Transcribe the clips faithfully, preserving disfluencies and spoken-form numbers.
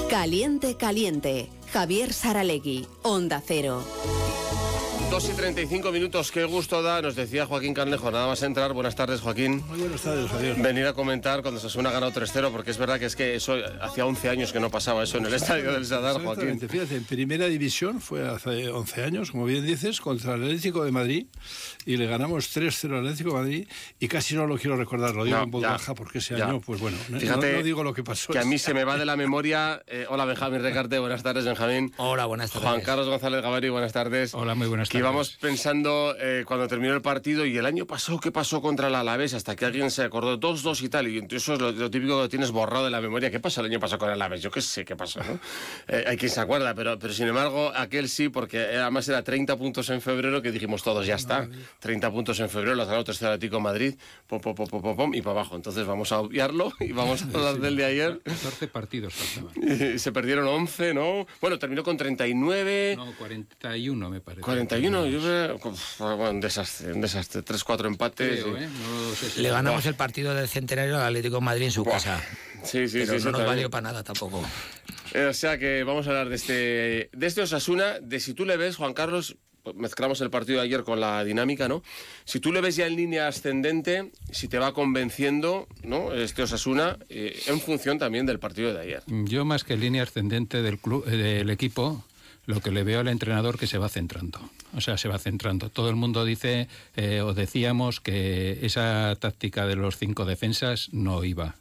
Caliente, caliente. Javier Saralegui, Onda Cero. dos y treinta y cinco minutos, qué gusto da, nos decía Joaquín Carnejo, nada más entrar. Buenas tardes, Joaquín. Muy buenas tardes, Javier. Venir a comentar cuando Osasuna ha ganado tres cero, porque es verdad que es que eso hacía once años que no pasaba eso en el estadio del Sadar, Joaquín. Fíjate, en primera división fue hace once años, como bien dices, contra el Atlético de Madrid, y le ganamos tres cero al Atlético de Madrid, y casi no lo quiero recordar, lo digo no, en voz ya, baja, porque ese ya. año, pues bueno, Fíjate, no, no digo lo que pasó. Que a mí se me va de la memoria. Eh, hola, Benjamín Recarte, buenas tardes, Benjamín. Hola, buenas tardes. Juan Carlos González Gavari, buenas tardes. Hola, muy buenas tardes. Que íbamos pensando Eh, cuando terminó el partido, y el año pasado, ¿qué pasó contra el Alavés? Hasta que alguien se acordó, dos dos y tal, y eso es lo, lo típico que tienes borrado de la memoria. ¿Qué pasó el año pasado con el Alavés? Yo qué sé qué pasó, ¿no? Eh, hay quien se acuerda, pero, pero sin embargo, aquel sí, porque además era treinta puntos en febrero, que dijimos todos, ya está, treinta puntos en febrero, lo ganó tres cero Atlético de Madrid, pom, pom, pom, pom, pom, y para abajo. Entonces vamos a obviarlo y vamos a hablar del de ayer. catorce partidos faltaban. Y se perdieron once, ¿no? Bueno, terminó con treinta y nueve. No, cuarenta y uno me parece. cuarenta y uno, yo creo. Bueno, un desastre, un desastre. tres cuatro empates. Creo, ¿eh? No sé si Le ganamos Buah. el partido del centenario al Atlético de Madrid en su Buah. casa. Sí, sí, pero sí. no sí, nos también. valió para nada tampoco. O sea que vamos a hablar de este, de este Osasuna, de si tú le ves, Juan Carlos, mezclamos el partido de ayer con la dinámica, ¿no? Si tú le ves ya en línea ascendente, si te va convenciendo, ¿no? Este Osasuna, eh, en función también del partido de ayer. Yo, más que en línea ascendente del club, eh, del equipo, lo que le veo al entrenador que se va centrando. O sea, se va centrando. Todo el mundo dice, eh, o decíamos, que esa táctica de los cinco defensas no iba.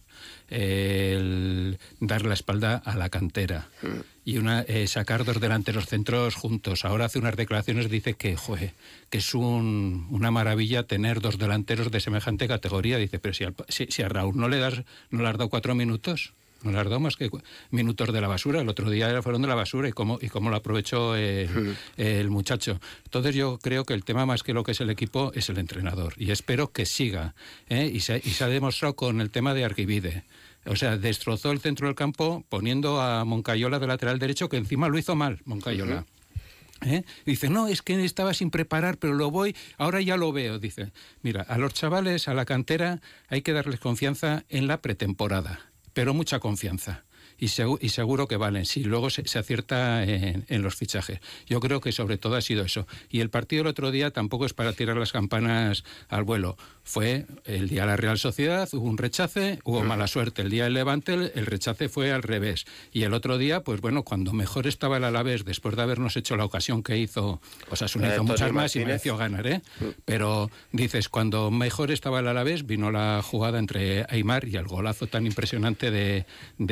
El dar la espalda a la cantera y una eh, sacar dos delanteros centros juntos. Ahora hace unas declaraciones, dice que joder, que es un, una maravilla tener dos delanteros de semejante categoría. Dice, pero si, al, si, si a Raúl no le das, no le has dado cuatro minutos. No le has dado más que minutos de la basura. El otro día fueron de la basura y cómo, y cómo lo aprovechó el, el muchacho. Entonces yo creo que el tema, más que lo que es el equipo, es el entrenador. Y espero que siga. ¿eh? Y, se, y se ha demostrado con el tema de Arquivide. O sea, destrozó el centro del campo poniendo a Moncayola de lateral derecho, que encima lo hizo mal, Moncayola. Uh-huh. ¿Eh? Dice, no, es que estaba sin preparar, pero lo voy, ahora ya lo veo. Dice, mira, a los chavales, a la cantera, hay que darles confianza en la pretemporada. Pero mucha confianza. Y, segu- y seguro que valen, si luego se, se acierta en, en los fichajes. Yo creo que sobre todo ha sido eso. Y el partido del otro día tampoco es para tirar las campanas al vuelo. Fue el día de la Real Sociedad, hubo un rechace, hubo mala suerte. El día del Levante, el, el rechace fue al revés. Y el otro día, pues bueno, cuando mejor estaba el Alavés, después de habernos hecho la ocasión que hizo, Osasuna hizo muchas más y mereció ganar, ¿eh? Pero dices, cuando mejor estaba el Alavés, vino la jugada entre Aimar y el golazo tan impresionante de...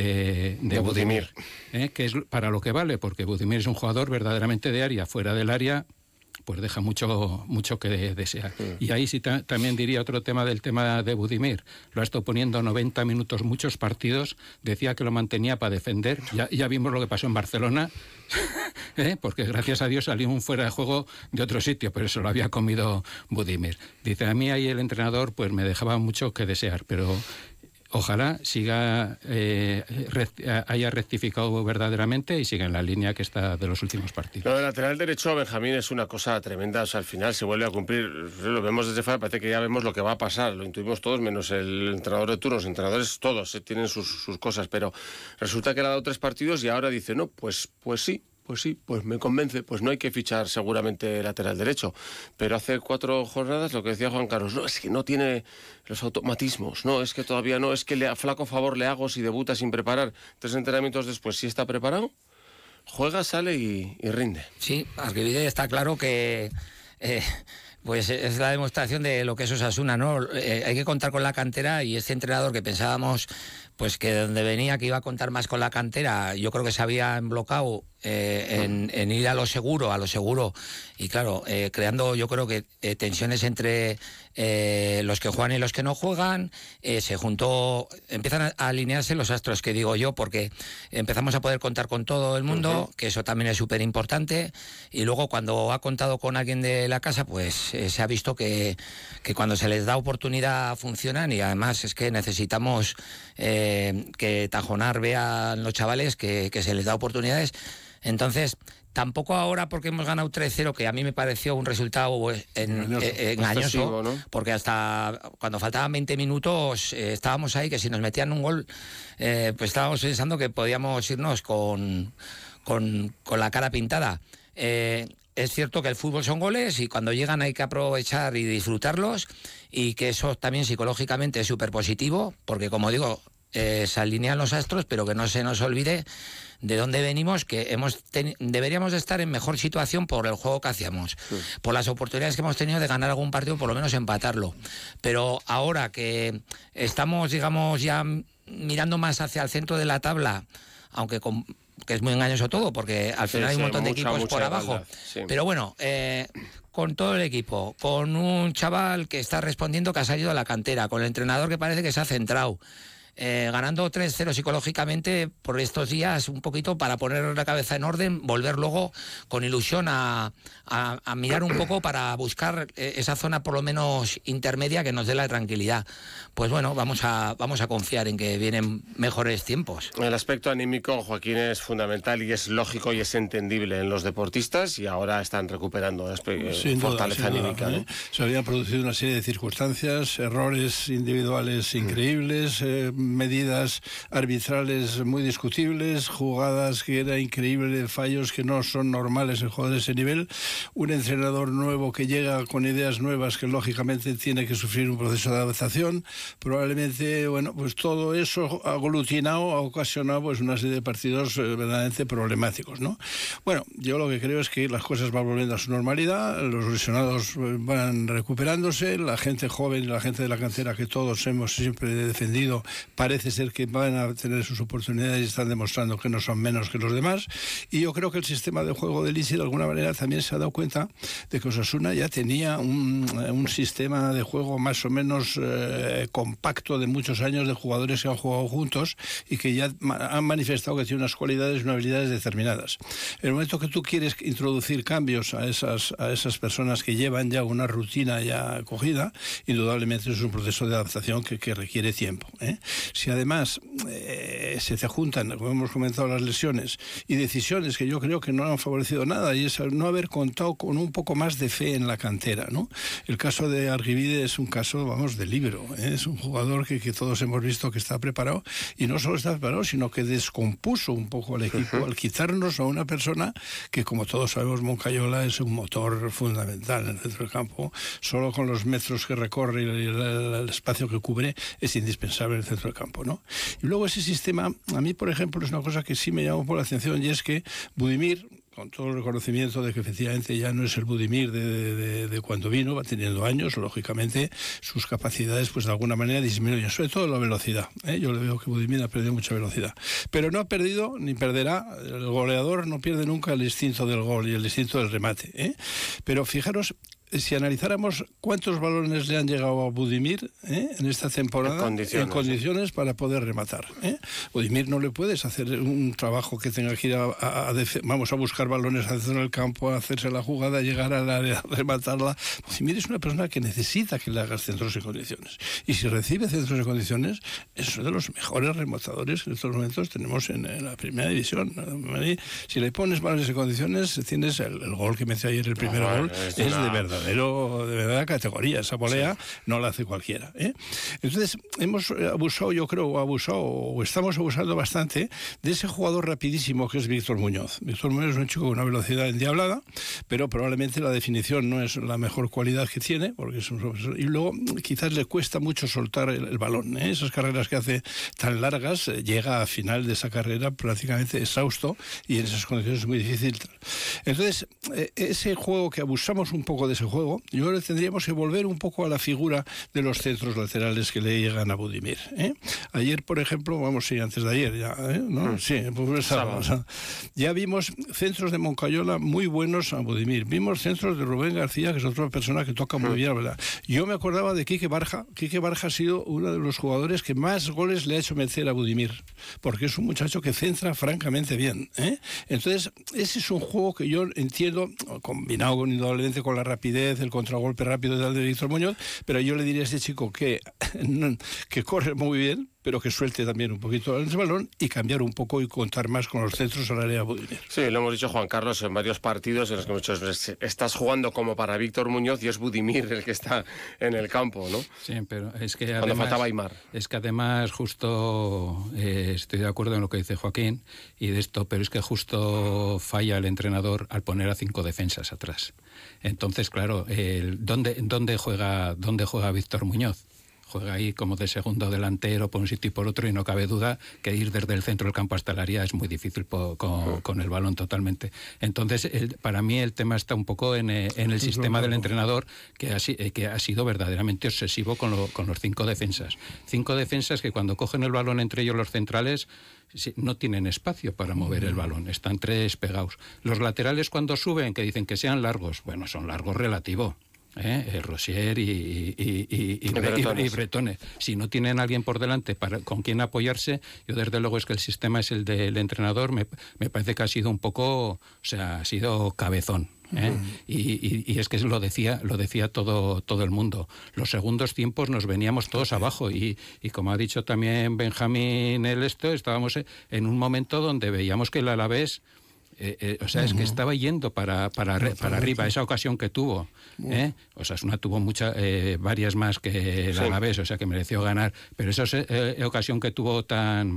de de, de Budimir, ¿eh? Que es para lo que vale, porque Budimir es un jugador verdaderamente de área, fuera del área pues deja mucho mucho que de, desear. Sí. Y ahí sí ta, también diría otro tema del tema de Budimir. Lo ha estado poniendo noventa minutos, muchos partidos, decía que lo mantenía para defender, ya, ya vimos lo que pasó en Barcelona, ¿eh? Porque gracias a Dios salió un fuera de juego de otro sitio, pero eso lo había comido Budimir. Dice, a mí ahí el entrenador pues me dejaba mucho que desear, pero... Ojalá siga eh, rect, haya rectificado verdaderamente y siga en la línea que está de los últimos partidos. Lo del lateral derecho, Benjamín, es una cosa tremenda. O sea, al final se vuelve a cumplir. Lo vemos desde fuera, parece que ya vemos lo que va a pasar. Lo intuimos todos, menos el entrenador de turno. Los entrenadores todos eh, tienen sus, sus cosas, pero resulta que le ha dado tres partidos y ahora dice, no, pues, pues sí. Pues sí, pues me convence, pues no hay que fichar seguramente lateral derecho, pero hace cuatro jornadas lo que decía Juan Carlos, no, es que no tiene los automatismos, no, es que todavía no, es que le, flaco favor le hago si debuta sin preparar, tres entrenamientos después, si está preparado, juega, sale y, y rinde. Sí, Arquivide está claro que... Eh... Pues es la demostración de lo que es Osasuna, ¿no? Eh, hay que contar con la cantera y este entrenador que pensábamos pues que de donde venía que iba a contar más con la cantera, yo creo que se había emblocado eh, en, en ir a lo seguro, a lo seguro y claro, eh, creando yo creo que eh, tensiones entre eh, los que juegan y los que no juegan, eh, se juntó, empiezan a, a alinearse los astros, que digo yo, porque empezamos a poder contar con todo el mundo, uh-huh. que eso también es súper importante, y luego cuando ha contado con alguien de la casa, pues eh, se ha visto que, que cuando se les da oportunidad funcionan, y además es que necesitamos eh, que Tajonar vea a los chavales que, que se les da oportunidades. Entonces, tampoco ahora porque hemos ganado tres cero, que a mí me pareció un resultado en, engañoso, eh, engañoso excesivo, ¿no? porque hasta cuando faltaban veinte minutos eh, estábamos ahí, que si nos metían un gol, eh, pues estábamos pensando que podíamos irnos con, con, con la cara pintada. Eh, es cierto que el fútbol son goles y cuando llegan hay que aprovechar y disfrutarlos, y que eso también psicológicamente es súper positivo, porque como digo, eh, se alinean los astros, pero que no se nos olvide de dónde venimos, que hemos ten- deberíamos de estar en mejor situación por el juego que hacíamos, sí. por las oportunidades que hemos tenido de ganar algún partido, por lo menos empatarlo. Pero ahora que estamos, digamos, ya mirando más hacia el centro de la tabla, aunque con, que es muy engañoso todo, porque al final sí, hay un montón sí, de mucha, equipos mucha por abajo. Sí. Pero bueno, eh, con todo el equipo, con un chaval que está respondiendo, que ha salido de la cantera, con el entrenador que parece que se ha centrado, Eh, ganando tres cero psicológicamente por estos días, un poquito para poner la cabeza en orden, volver luego con ilusión a, a, a mirar un poco para buscar eh, esa zona por lo menos intermedia que nos dé la tranquilidad. Pues bueno, vamos a, vamos a confiar en que vienen mejores tiempos. El aspecto anímico, Joaquín, es fundamental y es lógico y es entendible en los deportistas, y ahora están recuperando eh, fortaleza duda, anímica. Duda, ¿no? ¿eh? Se habían producido una serie de circunstancias, errores individuales increíbles, eh, medidas arbitrales muy discutibles, jugadas que era increíble, fallos que no son normales en jugadores de ese nivel, un entrenador nuevo que llega con ideas nuevas que lógicamente tiene que sufrir un proceso de adaptación, probablemente, bueno, pues todo eso aglutinado ha ocasionado pues una serie de partidos verdaderamente problemáticos, ¿no? Bueno, yo lo que creo es que las cosas van volviendo a su normalidad, los lesionados van recuperándose, la gente joven y la gente de la cantera que todos hemos siempre defendido parece ser que van a tener sus oportunidades y están demostrando que no son menos que los demás, y yo creo que el sistema de juego del Elche de alguna manera también se ha dado cuenta de que Osasuna ya tenía un, un sistema de juego más o menos eh, compacto de muchos años de jugadores que han jugado juntos y que ya han manifestado que tienen unas cualidades y unas habilidades determinadas. En el momento que tú quieres introducir cambios a esas, a esas personas que llevan ya una rutina ya cogida, indudablemente es un proceso de adaptación que, que requiere tiempo, ¿eh? Si además eh, se te juntan, como hemos comentado, las lesiones y decisiones que yo creo que no han favorecido nada, y es no haber contado con un poco más de fe en la cantera, ¿no? El caso de Argibide es un caso, vamos, de libro, ¿eh? Es un jugador que, que todos hemos visto que está preparado, y no solo está preparado, sino que descompuso un poco al equipo uh-huh. al quitarnos a una persona que, como todos sabemos, Moncayola es un motor fundamental en el centro del campo. Solo con los metros que recorre y el, el, el espacio que cubre es indispensable en el centro del campo, ¿no? Y luego ese sistema, a mí, por ejemplo, es una cosa que sí me llamó por la atención, y es que Budimir, con todo el reconocimiento de que efectivamente ya no es el Budimir de, de, de, de cuando vino, va teniendo años, lógicamente sus capacidades pues de alguna manera disminuyen, sobre todo la velocidad, ¿eh? Yo le veo que Budimir ha perdido mucha velocidad, pero no ha perdido ni perderá, el goleador no pierde nunca el instinto del gol y el instinto del remate, ¿eh? Pero fijaros, si analizáramos cuántos balones le han llegado a Budimir ¿eh? en esta temporada, en condiciones, en condiciones ¿eh? para poder rematar. ¿eh? Budimir no le puedes hacer un trabajo que tenga que ir a, a, a vamos a buscar balones al centro del campo, a hacerse la jugada, llegar al área, a rematarla. Budimir es una persona que necesita que le hagas centros en condiciones. Y si recibe centros en condiciones, es uno de los mejores rematadores que en estos momentos tenemos en, en la primera división. Si le pones balones en condiciones, tienes el, el gol que me hizo ayer, el primer no, gol, es, es una... de verdad. Pero de verdad categoría, esa volea sí. no la hace cualquiera, ¿eh? Entonces hemos abusado, yo creo, abusado o estamos abusando bastante de ese jugador rapidísimo que es Víctor Muñoz. Víctor Muñoz es un chico con una velocidad endiablada, pero probablemente la definición no es la mejor cualidad que tiene, porque es un profesor, y luego quizás le cuesta mucho soltar el, el balón, ¿eh? Esas carreras que hace tan largas, eh, llega a final de esa carrera prácticamente exhausto, y en esas condiciones es muy difícil. Entonces eh, ese juego, que abusamos un poco de ese juego, yo creo que tendríamos que volver un poco a la figura de los centros laterales que le llegan a Budimir, ¿eh? Ayer, por ejemplo, vamos, sí, antes de ayer ya, ¿eh? ¿No? Sí, pues sábado, o sea, ya vimos centros de Moncayola muy buenos a Budimir, vimos centros de Rubén García, que es otra persona que toca muy bien, ¿verdad? Yo me acordaba de Quique Barja. Quique Barja ha sido uno de los jugadores que más goles le ha hecho meter a Budimir, porque es un muchacho que centra francamente bien, ¿eh? Entonces, ese es un juego que yo entiendo, combinado indudablemente con la rapidez, el contragolpe rápido de Víctor Muñoz, pero yo le diría a este chico que, que corre muy bien, pero que suelte también un poquito el balón y cambiar un poco y contar más con los centros al área Budimir. Sí, lo hemos dicho, Juan Carlos, en varios partidos en los que hemos dicho, estás jugando como para Víctor Muñoz y es Budimir el que está en el campo, ¿no? Sí, pero es que Cuando además, faltaba Aimar. Es que además justo eh, estoy de acuerdo en lo que dice Joaquín y de esto, pero es que justo falla el entrenador al poner a cinco defensas atrás. Entonces, claro, el, ¿dónde, dónde juega, dónde juega Víctor Muñoz? Juega ahí como de segundo delantero por un sitio y por otro, y no cabe duda que ir desde el centro del campo hasta el área es muy difícil po, con, con el balón totalmente. Entonces, el, para mí el tema está un poco en, en el sistema del entrenador, que ha, que ha sido verdaderamente obsesivo con, lo, con los cinco defensas. Cinco defensas que cuando cogen el balón entre ellos los centrales no tienen espacio para mover el balón, están tres pegados. Los laterales cuando suben, que dicen que sean largos, bueno, son largos relativo. ¿Eh? Rosier y, y, y, y, y, Bretones. y Bretones. Si no tienen a alguien por delante para, con quien apoyarse, yo desde luego es que el sistema es el del entrenador, me, me parece que ha sido un poco, o sea, ha sido cabezón. ¿eh? Uh-huh. y, y, y es que lo decía lo decía todo todo el mundo. Los segundos tiempos nos veníamos todos okay. abajo y, y como ha dicho también Benjamín el esto, estábamos en un momento donde veíamos que el Alavés Eh, eh, o sea, uh-huh. es que estaba yendo para, para, re, para arriba, esa ocasión que tuvo. ¿eh? Osasuna tuvo muchas, eh, varias más que el Alavés, o sea, que mereció ganar. Pero esa eh, ocasión que tuvo tan...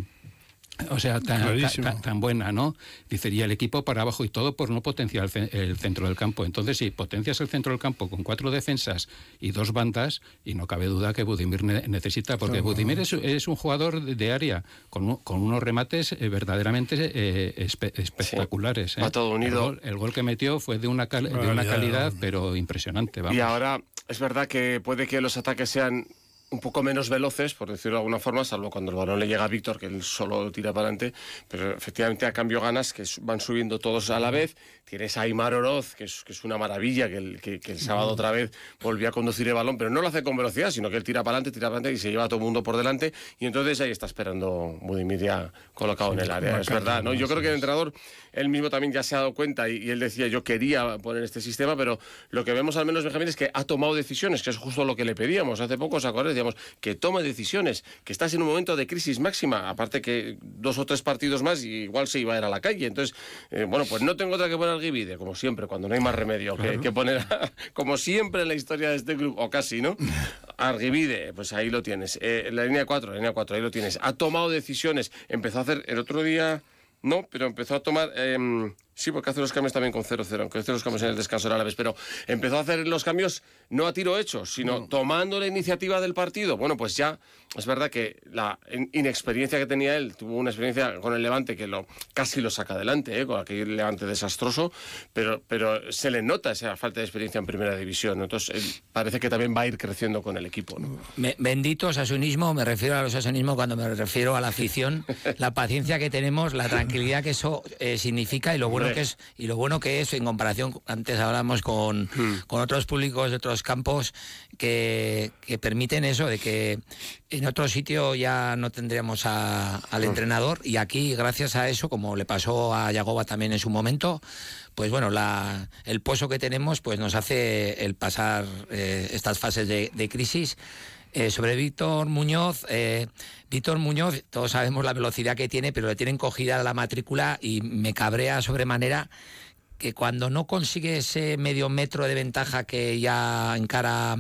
O sea, tan, tan, tan buena, ¿no? Dice, y el equipo para abajo y todo por no potenciar el, ce- el centro del campo. Entonces, si potencias el centro del campo con cuatro defensas y dos bandas, y no cabe duda que Budimir ne- necesita, porque claro. Budimir es, es un jugador de, de área con, con unos remates eh, verdaderamente eh, espe- espectaculares. Sí. ¿eh? Va todo unido. El gol, el gol que metió fue de una, cal- de una calidad, pero impresionante. Vamos. Y ahora, es verdad que puede que los ataques sean un poco menos veloces, por decirlo de alguna forma, salvo cuando el balón le llega a Víctor, que él solo tira para adelante, pero efectivamente a cambio ganas que van subiendo todos a la vez. Tienes a Aimar Oroz, que es, que es una maravilla, que el, que, que el sábado otra vez volvió a conducir el balón, pero no lo hace con velocidad, sino que él tira para adelante, tira para adelante y se lleva a todo el mundo por delante, y entonces ahí está esperando Budimir ya colocado sí, en el área. Es verdad, ¿no? Yo creo que el entrenador, él mismo también ya se ha dado cuenta, y, y él decía, yo quería poner este sistema, pero lo que vemos al menos, Benjamín, es que ha tomado decisiones, que es justo lo que le pedíamos. Hace poco, ¿os acordáis? Decíamos, que tome decisiones, que estás en un momento de crisis máxima, aparte que dos o tres partidos más y igual se iba a ir a la calle. Entonces, eh, bueno, pues no tengo otra que poner al Guivide, como siempre, cuando no hay más remedio, claro. que, que poner, a, como siempre en la historia de este club, o casi, ¿no? Arguivide, pues ahí lo tienes. Eh, la línea cuatro, la línea cuatro, ahí lo tienes. Ha tomado decisiones, empezó a hacer, el otro día, no, pero empezó a tomar... Eh, Sí, porque hace los cambios también con cero cero, aunque hace los cambios en el descanso a la vez, pero empezó a hacer los cambios no a tiro hecho, sino no. tomando la iniciativa del partido. Bueno, pues ya es verdad que la inexperiencia que tenía él, tuvo una experiencia con el Levante que lo casi lo saca adelante, ¿eh? Con aquel Levante desastroso, pero, pero se le nota esa falta de experiencia en primera división, ¿no? Entonces él parece que también va a ir creciendo con el equipo, ¿no? Me, bendito osasunismo, me refiero al osasunismo cuando me refiero a la afición, la paciencia que tenemos, la tranquilidad que eso eh, significa y lo bueno que es y lo bueno que es en comparación, antes hablamos con, hmm. con otros públicos de otros campos que, que permiten eso, de que en otro sitio ya no tendríamos a, al hmm. entrenador, y aquí gracias a eso, como le pasó a Yagoba también en su momento, pues bueno, la, el pozo que tenemos pues nos hace el pasar eh, estas fases de, de crisis. Eh, sobre Víctor Muñoz, eh, Víctor Muñoz, todos sabemos la velocidad que tiene, pero le tienen cogida la matrícula y me cabrea sobremanera que cuando no consigue ese medio metro de ventaja que ya encara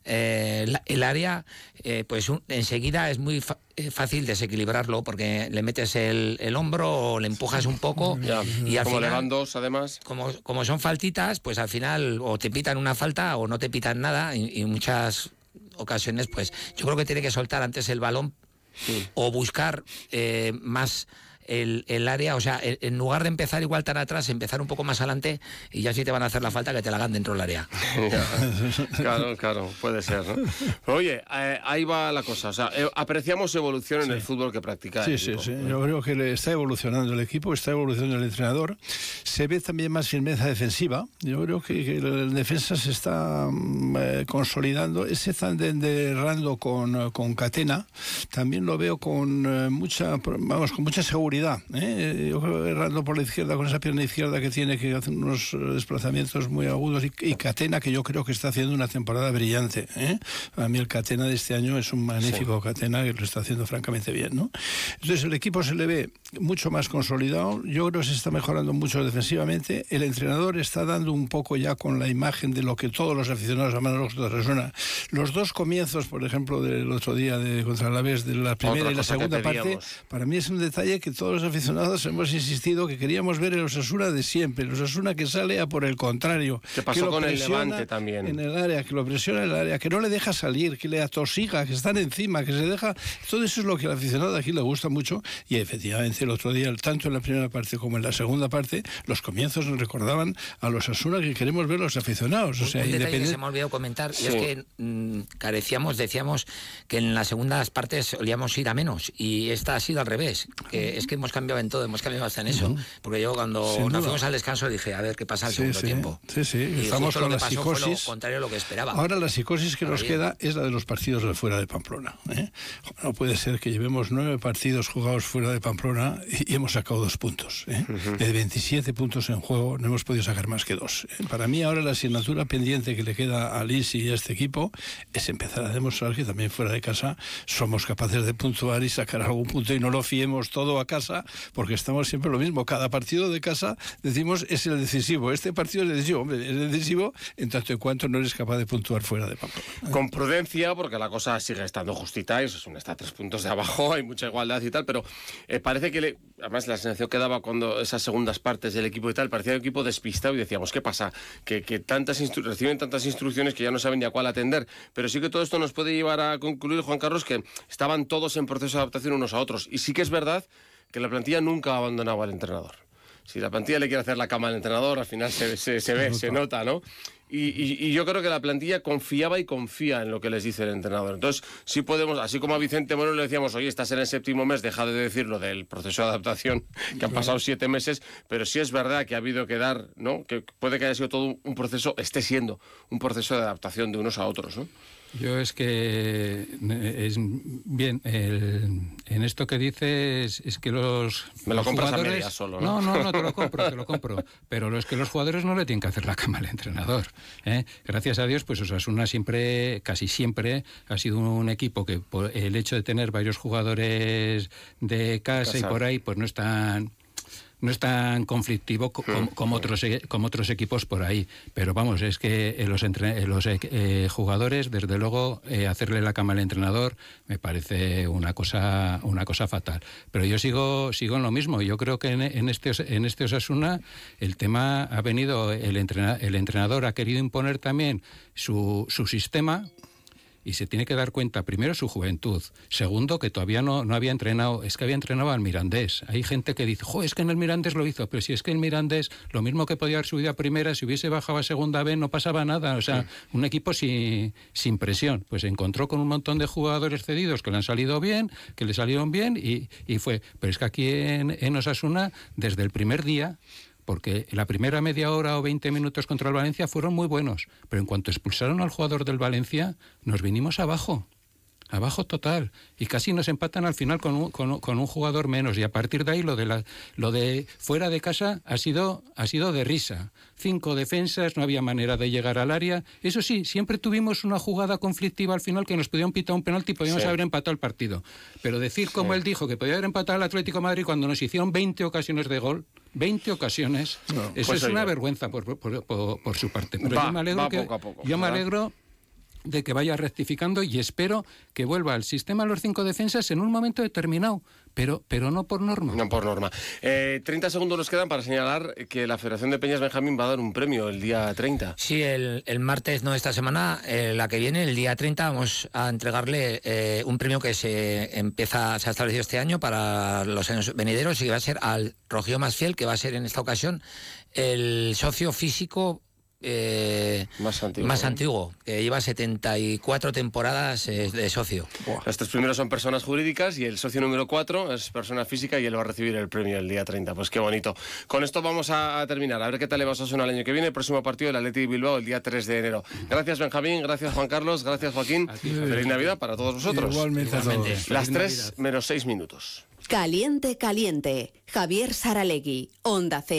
eh, la, el área, eh, pues un, enseguida es muy fa- fácil desequilibrarlo porque le metes el, el hombro o le empujas un poco ya, y al como final, le van dos además como, como son faltitas, pues al final o te pitan una falta o no te pitan nada, y, y muchas ocasiones pues yo creo que tiene que soltar antes el balón sí. o buscar eh, más el, el área, o sea, en lugar de empezar igual tan atrás, empezar un poco más adelante y ya si te van a hacer la falta que te la hagan dentro del área. Claro, claro, puede ser, ¿no? Pero, oye, eh, ahí va la cosa, o sea, eh, apreciamos evolución sí. en el fútbol que practica sí, el sí, equipo. Sí, sí, yo creo que le está evolucionando el equipo, está evolucionando el entrenador, se ve también más firmeza defensiva, yo creo que, que el defensa se está eh, consolidando, ese tándem de Rando con, con Catena, también lo veo con eh, mucha, vamos, con mucha seguridad calidad, ¿eh? Yo creo que errando por la izquierda con esa pierna izquierda que tiene, que hace unos desplazamientos muy agudos, y, y Catena, que yo creo que está haciendo una temporada brillante, ¿eh? A mí el Catena de este año es un magnífico sí. Catena, que lo está haciendo francamente bien, ¿no? Entonces el equipo se le ve mucho más consolidado, yo creo que se está mejorando mucho defensivamente, el entrenador está dando un poco ya con la imagen de lo que todos los aficionados a Manos de Osasuna, los dos comienzos, por ejemplo, del otro día de contra la vez de la primera Otra y la segunda parte, para mí es un detalle que todos los aficionados hemos insistido que queríamos ver el Osasuna de siempre, el Osasuna que sale a por el contrario. ¿Qué pasó que lo con el presiona Levante también? En el área, que lo presiona en el área, que no le deja salir, que le atosiga, que están encima, que se deja... Todo eso es lo que al aficionado de aquí le gusta mucho, y efectivamente el otro día, tanto en la primera parte como en la segunda parte, los comienzos nos recordaban a los Osasuna que queremos ver los aficionados. O sea, un detalle independent... que se me ha olvidado comentar, sí. y es que mmm, carecíamos, decíamos que en las segundas partes solíamos ir a menos, y esta ha sido al revés, que es que hemos cambiado en todo, hemos cambiado hasta en eso, uh-huh. porque yo cuando Sin nos duda. fuimos al descanso dije, a ver qué pasa al sí, segundo sí, tiempo. Sí, sí, y estamos con lo la que pasó psicosis. Fue lo contrario a lo que esperaba. Ahora la psicosis que Ahora nos bien. queda es la de los partidos de fuera de Pamplona, ¿eh? No puede ser que llevemos nueve partidos jugados fuera de Pamplona y, y hemos sacado dos puntos, ¿eh? Uh-huh. De veintisiete puntos en juego no hemos podido sacar más que dos, ¿eh? Para mí ahora la asignatura pendiente que le queda a Lisi y a este equipo es empezar a demostrar que también fuera de casa somos capaces de puntuar y sacar algún punto, y no lo fiemos todo a casa, porque estamos siempre lo mismo. Cada partido de casa decimos es el decisivo. Este partido es decisivo, hombre, es decisivo en tanto en cuanto no eres capaz de puntuar fuera de Pamplona. Con prudencia, porque la cosa sigue estando justita, y eso está a tres puntos de abajo, hay mucha igualdad y tal, pero eh, parece que, le, además la sensación que daba cuando esas segundas partes del equipo y tal, parecía un equipo despistado, y decíamos, ¿qué pasa? Que, que tantas instru- reciben tantas instrucciones que ya no saben ni a cuál atender. Pero sí que todo esto nos puede llevar a concluir, Juan Carlos, que estaban todos en proceso de adaptación unos a otros. Y sí que es verdad que la plantilla nunca ha abandonado al entrenador. Si la plantilla le quiere hacer la cama al entrenador, al final se, se, se ve, se nota, ¿no? Y, y, y yo creo que la plantilla confiaba y confía en lo que les dice el entrenador. Entonces, sí podemos, así como a Vicente Moreno le decíamos, oye, estás en el séptimo mes, deja de decir lo del proceso de adaptación, que han pasado siete meses, pero sí es verdad que ha habido que dar, ¿no? Que puede que haya sido todo un proceso, esté siendo un proceso de adaptación de unos a otros, ¿no? Yo es que es bien el, en esto que dices es que los me lo los compras jugadores, a media solo, ¿no? No, no, no te lo compro, te lo compro. Pero es que los jugadores no le tienen que hacer la cama al entrenador, ¿eh? Gracias a Dios, pues Osasuna siempre, casi siempre, ha sido un equipo que por el hecho de tener varios jugadores de casa, casa. y por ahí, pues no están no es tan conflictivo co- como, como, otros, como otros equipos por ahí. Pero vamos, es que los, entre, los eh, jugadores, desde luego, eh, hacerle la cama al entrenador me parece una cosa una cosa fatal. Pero yo sigo sigo en lo mismo. Yo creo que en, en, este, en este Osasuna el tema ha venido, el, entrena, el entrenador ha querido imponer también su, su sistema. Y se tiene que dar cuenta, primero, su juventud. Segundo, que todavía no, no había entrenado, es que había entrenado al Mirandés. Hay gente que dice, jo, es que en el Mirandés lo hizo, pero si es que el Mirandés, lo mismo que podía haber subido a primera, si hubiese bajado a segunda B, no pasaba nada. O sea, sí. Un equipo sin, sin presión. Pues se encontró con un montón de jugadores cedidos que le han salido bien, que le salieron bien, y, y fue. Pero es que aquí en, en Osasuna, desde el primer día, porque la primera media hora o veinte minutos contra el Valencia fueron muy buenos, pero en cuanto expulsaron al jugador del Valencia, nos vinimos abajo, abajo total, y casi nos empatan al final con un, con, con un jugador menos, y a partir de ahí lo de la, lo de fuera de casa ha sido, ha sido de risa. Cinco defensas, no había manera de llegar al área. Eso sí, siempre tuvimos una jugada conflictiva al final que nos podían pitar un penalti y podíamos sí. haber empatado el partido. Pero decir, como sí. él dijo, que podía haber empatado el Atlético de Madrid cuando nos hicieron veinte ocasiones de gol, veinte ocasiones, no, eso pues es una yo. vergüenza por, por, por, por su parte. Pero va, yo me alegro, que, poco a poco, yo me alegro de que vaya rectificando, y espero que vuelva al sistema de los cinco defensas en un momento determinado, pero, pero no por norma. No por norma. Eh, treinta segundos nos quedan para señalar que la Federación de Peñas Benjamín va a dar un premio el día treinta. Sí, el, el martes, no esta semana, eh, la que viene, el día treinta, vamos a entregarle eh, un premio que se empieza, se ha establecido este año para los años venideros, y que va a ser al Rojillo más fiel, que va a ser en esta ocasión el socio físico Eh, más antiguo, más ¿no? antiguo, que lleva setenta y cuatro temporadas eh, de socio. Buah. Los tres primeros son personas jurídicas y el socio número cuatro es persona física, y él va a recibir el premio el día treinta. Pues qué bonito. Con esto vamos a, a terminar. A ver qué tal le va a sonar el año que viene. El próximo partido del Athletic Bilbao el día tres de enero. Gracias, Benjamín. Gracias, Juan Carlos. Gracias, Joaquín. Feliz Navidad para todos vosotros. Igualmente. Igualmente. A todos. Las Feliz tres Navidad. menos seis minutos. Caliente, caliente. Javier Saralegui, Onda Cero.